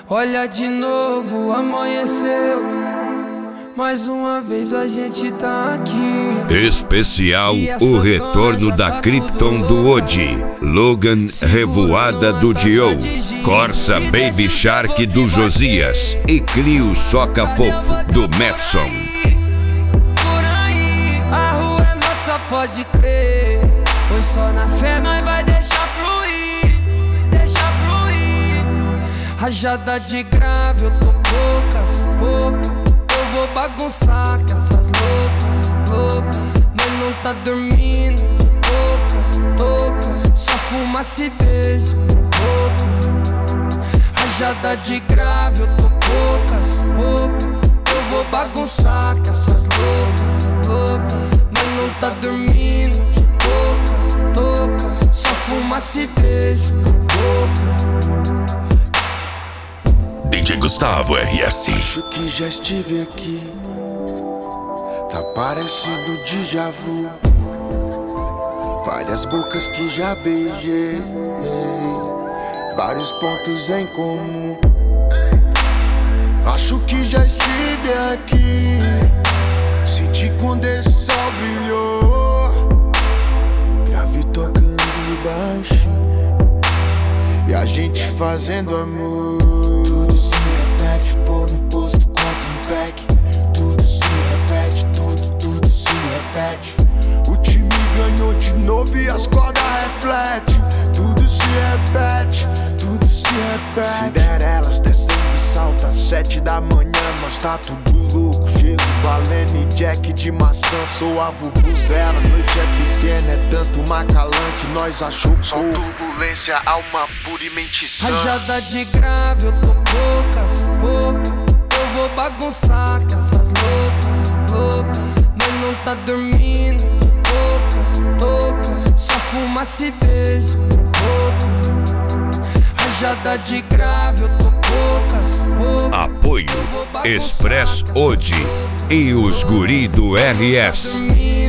Olha de novo, amanheceu. Mais uma vez a gente tá aqui. Especial o retorno da Krypton do Odi, Logan Revoada do Dio, Corsa Baby Shark do Josias e Clio Soca Fofo do Madson. Por aí, a rua é nossa, pode crer. Pois só na fé nós vai deixar fluir, deixar fluir. Rajada de grave, eu tô poucas. Eu vou bagunçar com essas loucas. Mas não tá dormindo, toca. Só fumaça e beijo, rajada de grave, eu tô poucas. Eu vou bagunçar com essas loucas. Mas não tá dormindo, toca. Só fumaça e beijo, DJ Gustavo RS. Acho que já estive aqui. Tá parecendo déjà vu. Várias bocas que já beijei, vários pontos em comum. Acho que já estive aqui. Senti quando esse sol brilhou, o grave tocando baixo e a gente fazendo amor. Tudo se repete, pôr no posto, compra um pack. Tudo se repete, tudo se repete. O time ganhou de novo e as cordas refletem. Tudo se repete, tudo se repete. Cinderelas descendo salto às 7 da manhã. Nós tá tudo louco, Gelo, Balene, Jack de maçã. Sou a vuvuzela, noite é pequena. É tanto macalã que nós achou pouco. Só turbulência, alma pura e mente sã. rajada de grave, eu tô poucas. Eu vou bagunçar com essas loucas. Mas não tá dormindo, toca. Só fumaça e beijo, rajada de grave, eu tô poucas. Apoio Express Odi e os guri do RS.